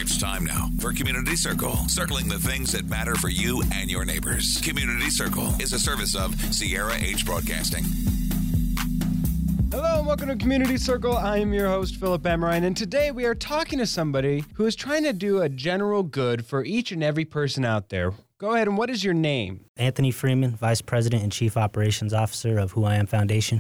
It's time now for Community Circle, circling the things that matter for you and your neighbors. Community Circle is a service of Sierra H Broadcasting. Hello and welcome to Community Circle. I am your host, Philip Amrine, and today we are talking to somebody who is trying to do a general good for each and every person out there. Go ahead, and what is your name? Anthony Freeman, Vice President and Chief Operations Officer of Who I Am Foundation.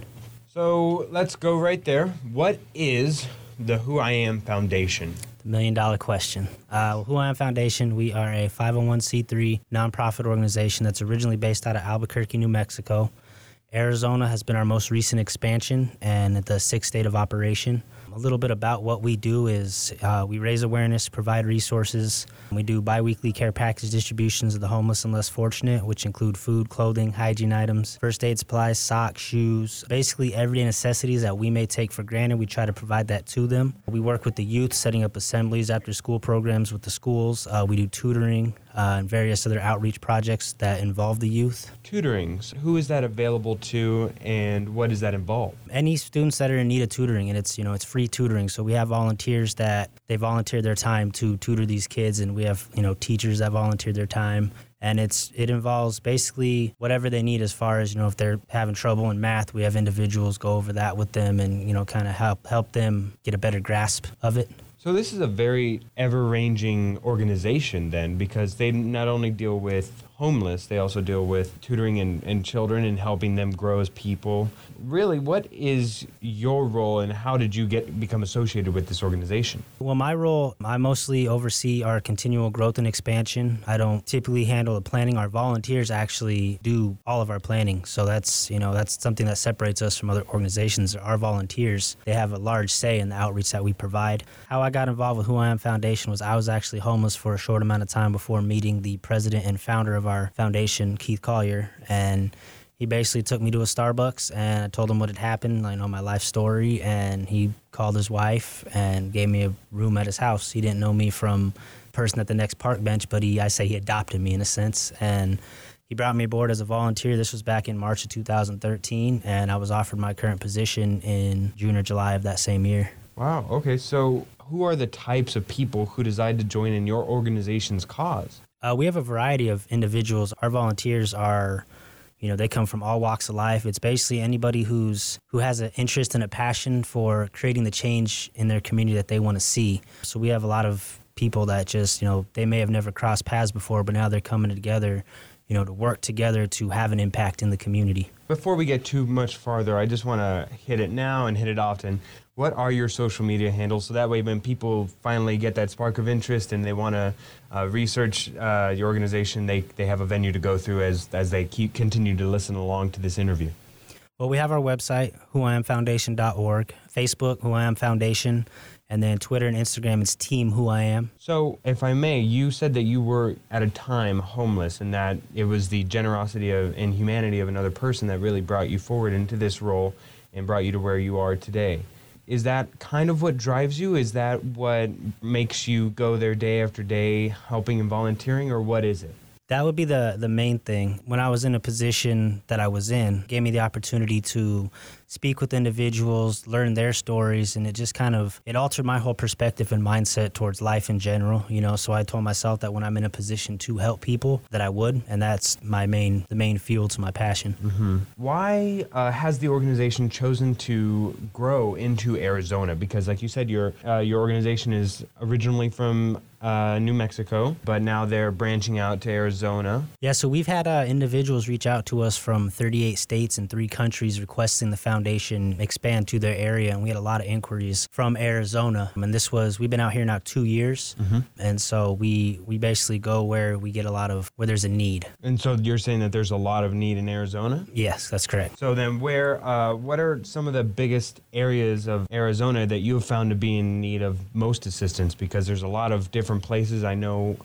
So let's go right there. What is the Who I Am Foundation? The $1 million question. Who I Am Foundation, we are a 501c3 nonprofit organization that's originally based out of Albuquerque, New Mexico. Arizona has been our most recent expansion and the sixth state of operation. A little bit about what we do is we raise awareness, provide resources. We do biweekly care package distributions of the homeless and less fortunate, which include food, clothing, hygiene items, first aid supplies, socks, shoes, basically everyday necessities that we may take for granted. We try to provide that to them. We work with the youth, setting up assemblies, after school programs with the schools. We do tutoring and various other outreach projects that involve the youth. Tutoring. Who is that available to, and what does that involve? Any students that are in need of tutoring, and it's free tutoring. So we have volunteers that they volunteer their time to tutor these kids, and we have teachers that volunteer their time. And it involves basically whatever they need as far as, if they're having trouble in math, we have individuals go over that with them and, kind of help them get a better grasp of it. So this is a very ever-ranging organization then, because they not only deal with homeless, they also deal with tutoring and children and helping them grow as people. Really, what is your role and how did you become associated with this organization? Well, my role, I mostly oversee our continual growth and expansion. I don't typically handle the planning. Our volunteers actually do all of our planning. So that's something that separates us from other organizations. Our volunteers, they have a large say in the outreach that we provide. How I got involved with Who I Am Foundation was I was actually homeless for a short amount of time before meeting the president and founder of our foundation, Keith Collier, and he basically took me to a Starbucks and I told him what had happened, my life story, and he called his wife and gave me a room at his house. He didn't know me from a person at the next park bench, but he adopted me in a sense, and he brought me aboard as a volunteer. This was back in March of 2013, and I was offered my current position in June or July of that same year. Wow, okay, so who are the types of people who decide to join in your organization's cause? We have a variety of individuals. Our volunteers are, they come from all walks of life. It's basically anybody who has an interest and a passion for creating the change in their community that they want to see. So we have a lot of people that just, they may have never crossed paths before, but now they're coming together, to work together to have an impact in the community. Before we get too much farther, I just want to hit it now and hit it often. What are your social media handles? So that way when people finally get that spark of interest and they want to research your organization, they have a venue to go through as they continue to listen along to this interview. Well, we have our website, whoiamfoundation.org, Facebook, Who I Am Foundation, and then Twitter and Instagram is Team Who I Am. So, if I may, you said that you were at a time homeless and that it was the generosity and humanity of another person that really brought you forward into this role and brought you to where you are today. Is that kind of what drives you? Is that what makes you go there day after day helping and volunteering, or what is it? That would be the main thing. When I was in a position that I was in, it gave me the opportunity to speak with individuals, learn their stories, and it just it altered my whole perspective and mindset towards life in general, so I told myself that when I'm in a position to help people, that I would, and that's the main fuel to my passion. Mm-hmm. Why has the organization chosen to grow into Arizona? Because like you said, your organization is originally from New Mexico, but now they're branching out to Arizona. Yeah, so we've had individuals reach out to us from 38 states and 3 countries requesting the foundation expand to their area, and we had a lot of inquiries from Arizona. And we've been out here now 2 years, and so we basically go where we get where there's a need. And so you're saying that there's a lot of need in Arizona? Yes, that's correct. So then what are some of the biggest areas of Arizona that you have found to be in need of most assistance? Because there's a lot of different places. I know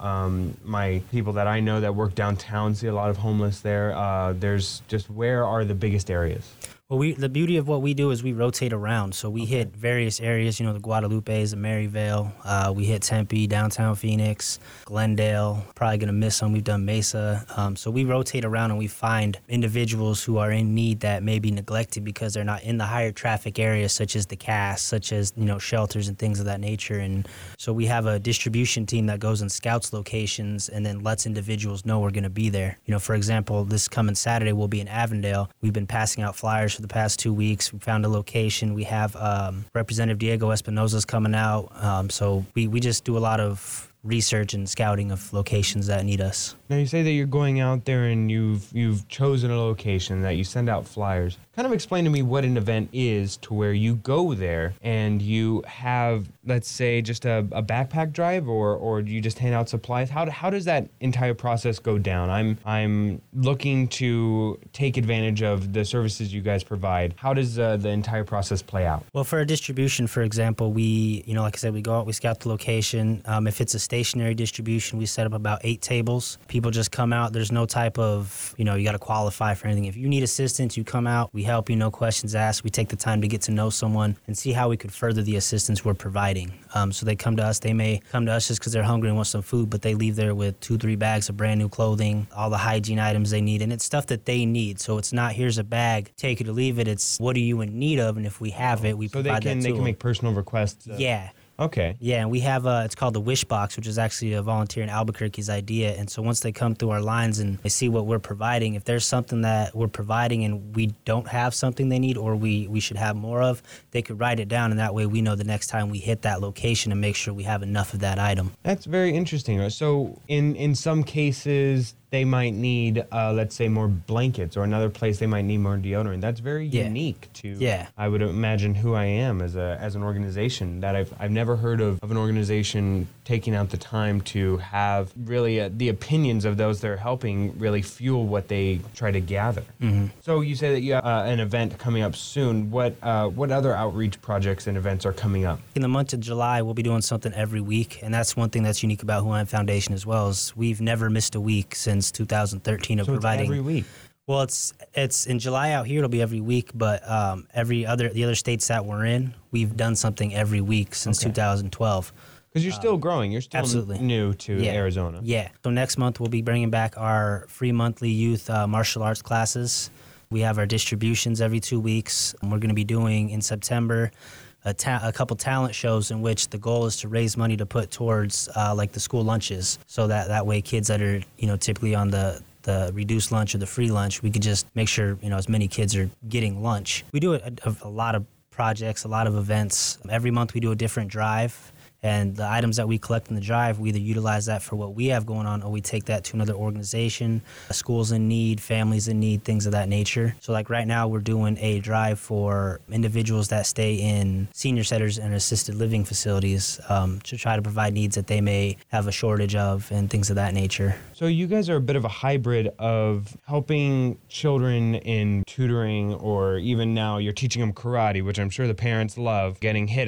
my people that I know that work downtown see a lot of homeless there. There's just, where are the biggest areas? Well, the beauty of what we do is we rotate around. So we hit various areas, the Guadalupes, the Maryvale. We hit Tempe, downtown Phoenix, Glendale. Probably going to miss some. We've done Mesa. So we rotate around and we find individuals who are in need that may be neglected because they're not in the higher traffic areas, such as the CAS, such as, shelters and things of that nature. And so we have a distribution team that goes and scouts locations and then lets individuals know we're going to be there. For example, this coming Saturday, we'll be in Avondale. We've been passing out flyers for the past 2 weeks. We found a location. We have Representative Diego Espinoza's coming out. So we just do a lot of research and scouting of locations that need us. Now you say that you're going out there and you've chosen a location, that you send out flyers. Kind of explain to me what an event is, to where you go there and you have, let's say, just a backpack drive, or do you just hand out supplies? How does that entire process go down? I'm looking to take advantage of the services you guys provide. How does the entire process play out? Well, for a distribution, for example, we, like I said, we go out, we scout the location. If it's a stationary distribution, we set up about 8 tables. People just come out. There's no type of, you got to qualify for anything. If you need assistance, you come out. We help you, no questions asked. We take the time to get to know someone and see how we could further the assistance we're providing. So they come to us. They may come to us just because they're hungry and want some food, but they leave there with 2-3 bags of brand new clothing, all the hygiene items they need, and it's stuff that they need. So it's not, here's a bag, take it or leave it. It's, what are you in need of? And if we have it, we provide that to them. So they can make personal requests. Yeah. Okay. Yeah, and we have it's called the Wish Box, which is actually a volunteer in Albuquerque's idea. And so once they come through our lines and they see what we're providing, if there's something that we're providing and we don't have something they need, or we should have more of, they could write it down, and that way we know the next time we hit that location and make sure we have enough of that item. That's very interesting. So in some cases, they might need, let's say, more blankets, or another place they might need more deodorant. That's very unique to, I would imagine, who I am as an organization. That I've never heard of an organization taking out the time to have really the opinions of those they're helping really fuel what they try to gather. Mm-hmm. So you say that you have an event coming up soon. What other outreach projects and events are coming up? In the month of July, we'll be doing something every week, and that's one thing that's unique about Who I Am Foundation as well, is we've never missed a week since 2013 of providing. It's every week. Well, it's in July out here. It'll be every week, but the other states that we're in, we've done something every week since 2012. Because you're still growing. You're still absolutely new to Arizona. Yeah. So next month we'll be bringing back our free monthly youth martial arts classes. We have our distributions every 2 weeks. And we're going to be doing in September a couple talent shows in which the goal is to raise money to put towards like the school lunches, so that way kids that are typically on the reduced lunch or the free lunch, we could just make sure as many kids are getting lunch. We do a lot of projects, a lot of events. Every month we do a different drive. And the items that we collect in the drive, we either utilize that for what we have going on, or we take that to another organization, schools in need, families in need, things of that nature. So like right now, we're doing a drive for individuals that stay in senior centers and assisted living facilities to try to provide needs that they may have a shortage of and things of that nature. So you guys are a bit of a hybrid of helping children in tutoring, or even now you're teaching them karate, which I'm sure the parents love, getting hit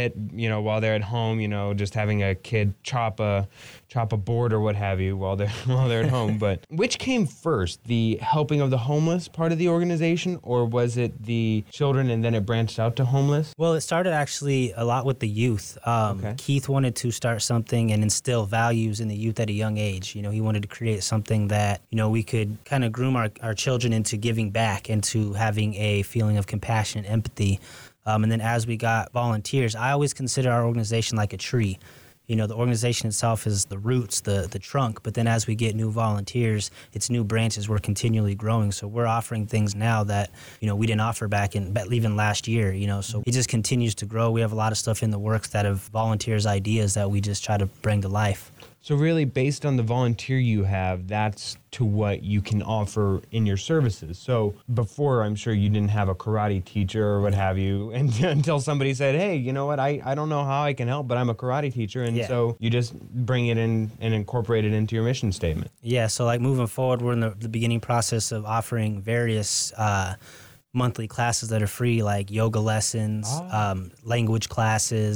while they're at home, just having a kid chop a board or what have you while they're at home. But which came first, the helping of the homeless part of the organization, or was it the children and then it branched out to homeless? Well, it started actually a lot with the youth. Keith wanted to start something and instill values in the youth at a young age. He wanted to create something that, we could kind of groom our children into giving back and to having a feeling of compassion and empathy. And then as we got volunteers, I always consider our organization like a tree. The organization itself is the roots, the trunk, but then as we get new volunteers, it's new branches. We're continually growing. So we're offering things now that, we didn't offer back even last year, so it just continues to grow. We have a lot of stuff in the works that have volunteers' ideas that we just try to bring to life. So really, based on the volunteer you have, that's to what you can offer in your services. So before, I'm sure you didn't have a karate teacher or what have you, and until somebody said, hey, you know what, I don't know how I can help, but I'm a karate teacher. And so you just bring it in and incorporate it into your mission statement. Yeah, so like moving forward, we're in the beginning process of offering various monthly classes that are free, like yoga lessons, language classes,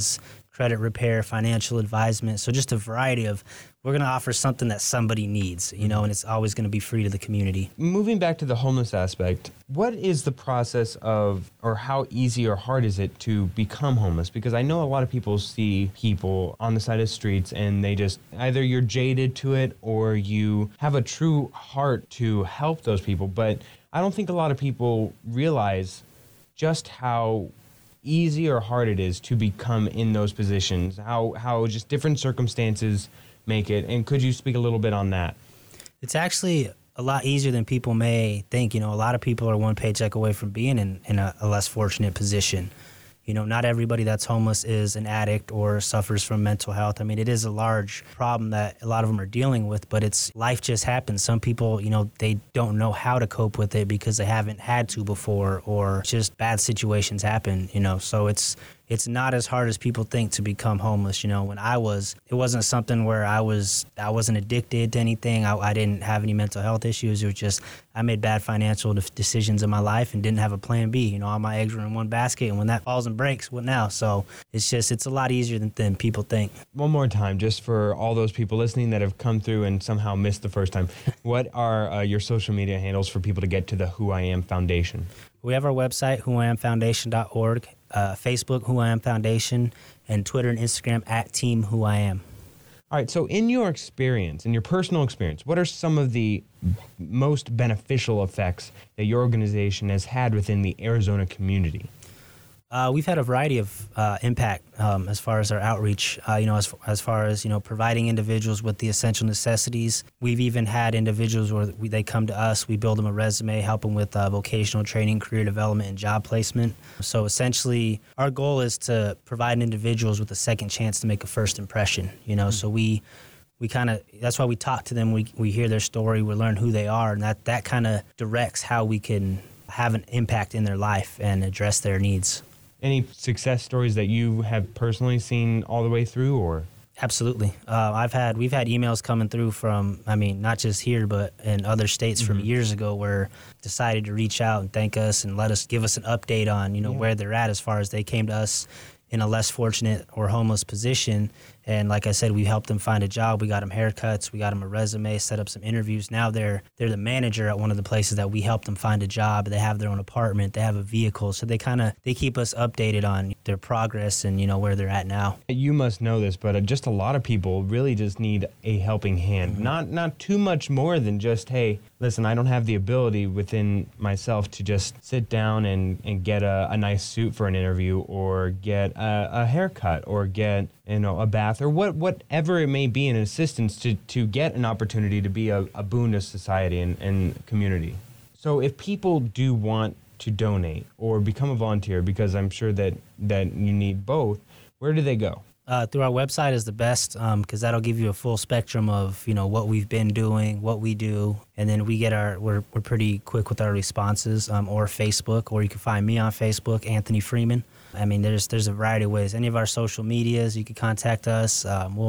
credit repair, financial advisement. So just a variety of, we're going to offer something that somebody needs, you know, and it's always going to be free to the community. Moving back to the homeless aspect, what is the process of, or how easy or hard is it to become homeless? Because I know a lot of people see people on the side of streets and they just, either you're jaded to it or you have a true heart to help those people. But I don't think a lot of people realize just how easy or hard it is to become in those positions, how just different circumstances make it. And could you speak a little bit on that? It's actually a lot easier than people may think. You know, a lot of people are one paycheck away from being in a less fortunate position. You know, not everybody that's homeless is an addict or suffers from mental health. I mean, it is a large problem that a lot of them are dealing with, but it's life just happens. Some people, you know, they don't know how to cope with it because they haven't had to before, or just bad situations happen, you know. So it's not as hard as people think to become homeless. You know, when it wasn't something where I wasn't addicted to anything. I didn't have any mental health issues. It was just I made bad financial decisions in my life and didn't have a plan B. You know, all my eggs were in one basket, and when that falls and breaks, what now? So it's a lot easier than people think. One more time, just for all those people listening that have come through and somehow missed the first time, what are your social media handles for people to get to the Who I Am Foundation? We have our website, whoiamfoundation.org, Facebook, Who I Am Foundation, and Twitter and Instagram at Team Who I Am. All right, so in your experience, in your personal experience, what are some of the most beneficial effects that your organization has had within the Arizona community? We've had a variety of impact as far as our outreach, you know, as far as, you know, providing individuals with the essential necessities. We've even had individuals where they come to us, we build them a resume, help them with vocational training, career development, and job placement. So essentially, our goal is to provide individuals with a second chance to make a first impression, you know. So we kind of, that's why we talk to them, we hear their story, we learn who they are, and that kind of directs how we can have an impact in their life and address their needs. Any success stories that you have personally seen all the way through, or? Absolutely. We've had emails coming through from, I mean, not just here, but in other states from years ago, where decided to reach out and thank us and give us an update on, you know, where they're at as far as they came to us in a less fortunate or homeless position. And like I said, we helped them find a job. We got them haircuts. We got them a resume, set up some interviews. Now they're the manager at one of the places that we helped them find a job. They have their own apartment. They have a vehicle. So they keep us updated on their progress and, you know, where they're at now. You must know this, but just a lot of people really just need a helping hand. Not too much more than just, hey, listen, I don't have the ability within myself to just sit down and get a nice suit for an interview, or get a haircut, or get, you know, a bath, or whatever it may be, an assistance to get an opportunity to be a boon to society and community. So if people do want to donate or become a volunteer, because I'm sure that you need both, where do they go? Through our website is the best, because that'll give you a full spectrum of, you know, what we've been doing, what we do, and then we're pretty quick with our responses, or Facebook, or you can find me on Facebook, Anthony Freeman. I mean, there's a variety of ways. Any of our social medias, you can contact us.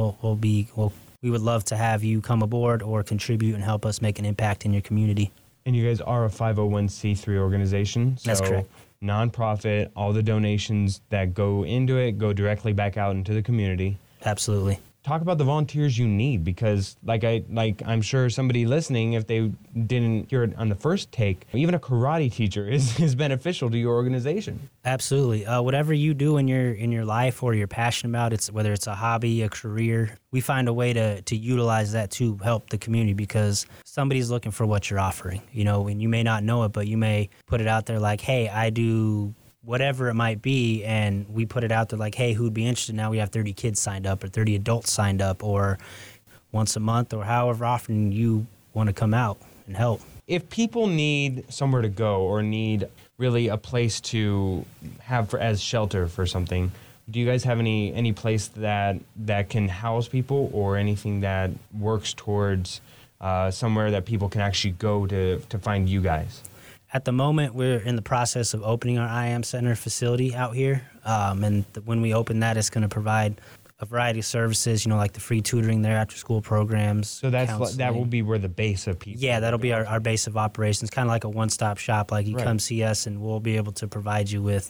We would love to have you come aboard or contribute and help us make an impact in your community. And you guys are a 501c3 organization. That's correct. Nonprofit, all the donations that go into it go directly back out into the community. Absolutely. Talk about the volunteers you need, because I'm sure somebody listening, if they didn't hear it on the first take, even a karate teacher is beneficial to your organization. Absolutely. Whatever you do in your life or you're passionate about, whether it's a hobby, a career, we find a way to utilize that to help the community, because somebody's looking for what you're offering, you know, and you may not know it, but you may put it out there like, hey, I do whatever it might be, and we put it out there like, hey, who'd be interested? Now we have 30 kids signed up, or 30 adults signed up, or once a month, or however often you want to come out and help. If people need somewhere to go, or need really a place to have as shelter for something, do you guys have any place that can house people, or anything that works towards somewhere that people can actually go to find you guys? At the moment, we're in the process of opening our I Am Center facility out here. When we open that, it's going to provide a variety of services, you know, like the free tutoring there, after school programs. So that will be where the base of people. Yeah, that'll be our base of operations, kind of like a one-stop shop. Like you come see us and we'll be able to provide you with,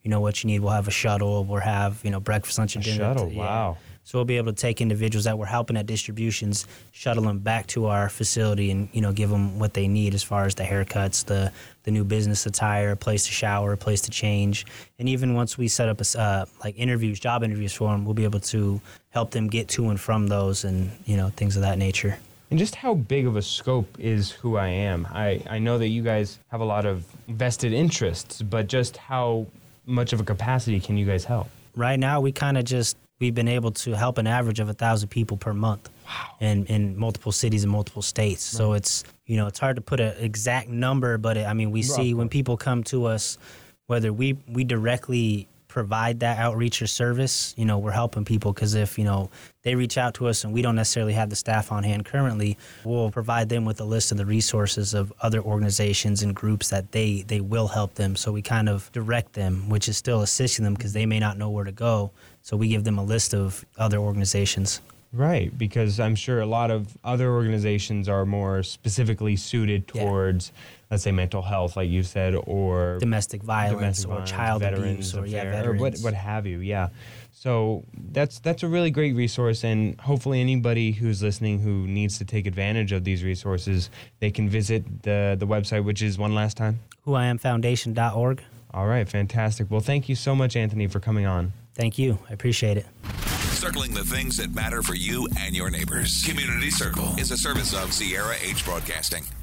you know, what you need. We'll have a shuttle. We'll have, you know, breakfast, lunch, and A dinner. shuttle, wow. So we'll be able to take individuals that we're helping at distributions, shuttle them back to our facility, and, you know, give them what they need as far as the haircuts, the new business attire, a place to shower, a place to change. And even once we set up like interviews, job interviews for them, we'll be able to help them get to and from those, and, you know, things of that nature. And just how big of a scope is Who I Am? I know that you guys have a lot of vested interests, but just how much of a capacity can you guys help? Right now, we've been able to help an average of 1,000 people per month. Wow. in multiple cities and multiple states. Right. So it's, you know, it's hard to put an exact number, but we see when people come to us, whether we directly provide that outreach or service, you know, we're helping people, because if, you know, they reach out to us and we don't necessarily have the staff on hand currently, we'll provide them with a list of the resources of other organizations and groups that they will help them. So we kind of direct them, which is still assisting them because they may not know where to go. So we give them a list of other organizations. Right, because I'm sure a lot of other organizations are more specifically suited towards, let's say, mental health, like you said, or domestic violence, or child abuse, or veterans, or what have you. Yeah, so that's a really great resource, and hopefully anybody who's listening who needs to take advantage of these resources, they can visit the website, which is one last time, whoiamfoundation.org. All right, fantastic. Well, thank you so much, Anthony, for coming on. Thank you. I appreciate it. Circling the things that matter for you and your neighbors. Community Circle is a service of Sierra H Broadcasting.